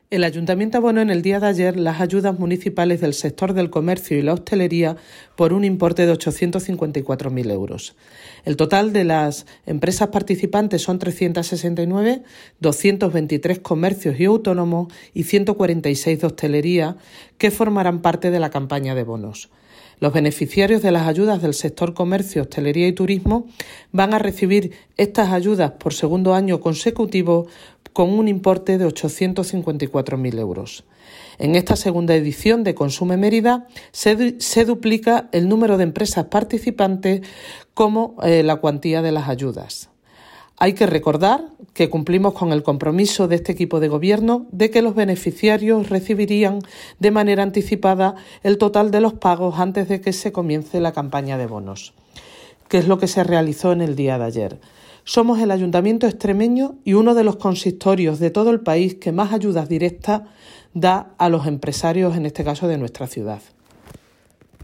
El Ayuntamiento abonó en el día de ayer las ayudas municipales del sector del comercio y la hostelería por un importe de 854.000 euros. El total de las empresas participantes son 369, 223 comercios y autónomos y 146 de hostelería que formarán parte de la campaña de bonos. Los beneficiarios de las ayudas del sector comercio, hostelería y turismo van a recibir estas ayudas por segundo año consecutivo con un importe de 854.000 euros. En esta segunda edición de Consume Mérida se duplica el número de empresas participantes como la cuantía de las ayudas. Hay que recordar que cumplimos con el compromiso de este equipo de gobierno de que los beneficiarios recibirían de manera anticipada el total de los pagos antes de que se comience la campaña de bonos, que es lo que se realizó en el día de ayer. Somos el Ayuntamiento extremeño y uno de los consistorios de todo el país que más ayudas directas da a los empresarios, en este caso de nuestra ciudad.